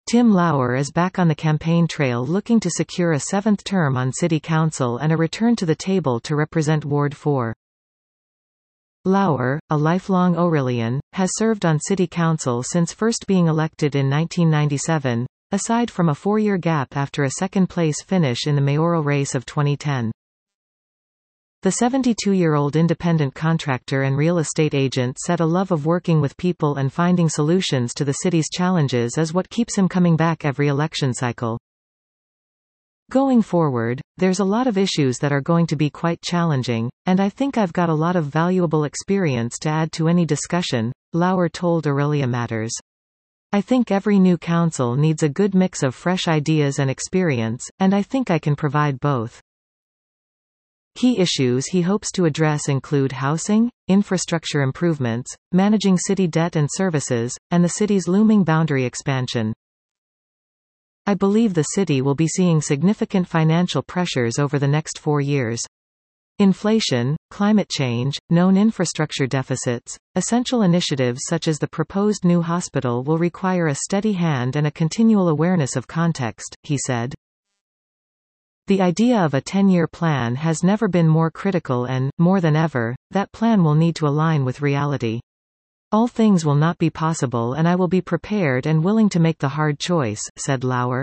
Tim Lauer is back on the campaign trail looking to secure a seventh term on City Council and a return to the table to represent Ward 4. Lauer, a lifelong Orillian, has served on City Council since first being elected in 1997, aside from a 4-year gap after a second-place finish in the mayoral race of 2010. The 72-year-old independent contractor and real estate agent said a love of working with people and finding solutions to the city's challenges is what keeps him coming back every election cycle. Going forward, there's a lot of issues that are going to be quite challenging, and I think I've got a lot of valuable experience to add to any discussion, Lauer told Orillia Matters. I think every new council needs a good mix of fresh ideas and experience, and I think I can provide both. Key issues he hopes to address include housing, infrastructure improvements, managing city debt and services, and the city's looming boundary expansion. I believe the city will be seeing significant financial pressures over the next 4 years. Inflation, climate change, known infrastructure deficits, essential initiatives such as the proposed new hospital will require a steady hand and a continual awareness of context, he said. The idea of a 10-year plan has never been more critical and, more than ever, that plan will need to align with reality. All things will not be possible and I will be prepared and willing to make the hard choice, said Lauer.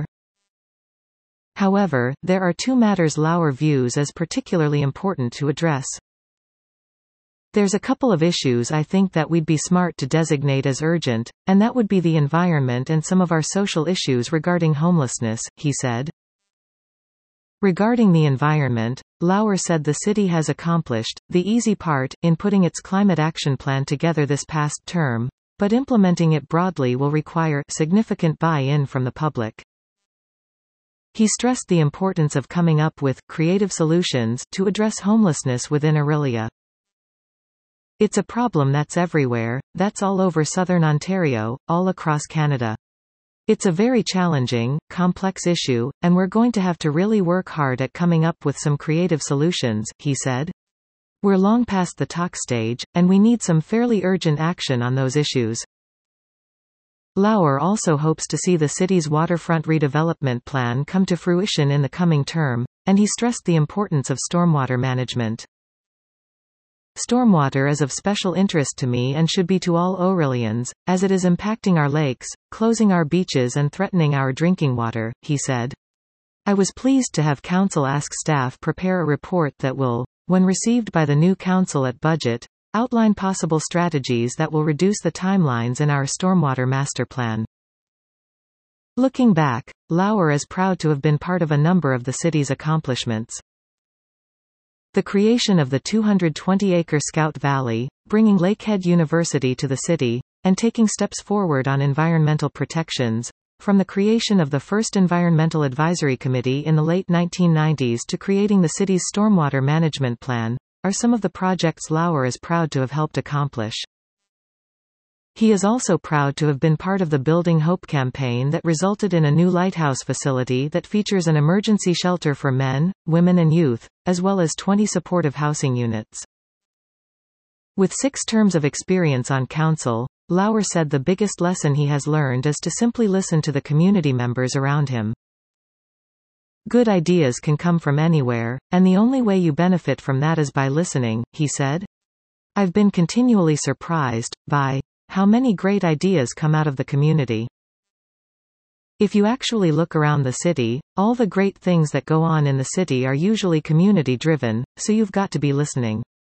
However, there are 2 matters Lauer views as particularly important to address. There's a couple of issues I think that we'd be smart to designate as urgent, and that would be the environment and some of our social issues regarding homelessness, he said. Regarding the environment, Lauer said the city has accomplished the easy part in putting its climate action plan together this past term, but implementing it broadly will require significant buy-in from the public. He stressed the importance of coming up with creative solutions to address homelessness within Orillia. It's a problem that's everywhere, that's all over southern Ontario, all across Canada. It's a very challenging, complex issue, and we're going to have to really work hard at coming up with some creative solutions, he said. We're long past the talk stage, and we need some fairly urgent action on those issues. Lauer also hopes to see the city's waterfront redevelopment plan come to fruition in the coming term, and he stressed the importance of stormwater management. Stormwater is of special interest to me and should be to all Orillians, as it is impacting our lakes, closing our beaches and threatening our drinking water, he said. I was pleased to have Council ask staff prepare a report that will, when received by the new Council at budget, outline possible strategies that will reduce the timelines in our stormwater master plan. Looking back, Lauer is proud to have been part of a number of the city's accomplishments. The creation of the 220-acre Scout Valley, bringing Lakehead University to the city, and taking steps forward on environmental protections, from the creation of the first Environmental Advisory Committee in the late 1990s to creating the city's stormwater management plan, are some of the projects Lauer is proud to have helped accomplish. He is also proud to have been part of the Building Hope campaign that resulted in a new lighthouse facility that features an emergency shelter for men, women and youth, as well as 20 supportive housing units. With 6 terms of experience on council, Lauer said the biggest lesson he has learned is to simply listen to the community members around him. Good ideas can come from anywhere, and the only way you benefit from that is by listening, he said. I've been continually surprised by how many great ideas come out of the community. If you actually look around the city, all the great things that go on in the city are usually community-driven, so you've got to be listening.